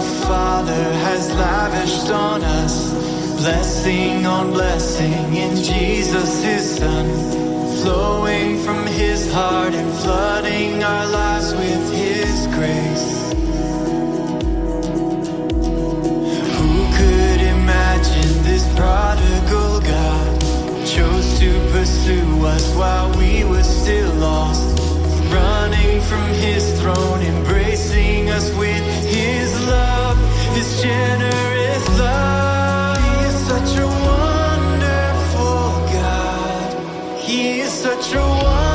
Father has lavished on us, blessing on blessing in Jesus his Son, flowing from his heart and flooding our lives with his grace. Who could imagine this prodigal God chose to pursue us while we were still lost, running from his throne, embracing us with his love, his generous love. He is such a wonderful God. He is such a wonderful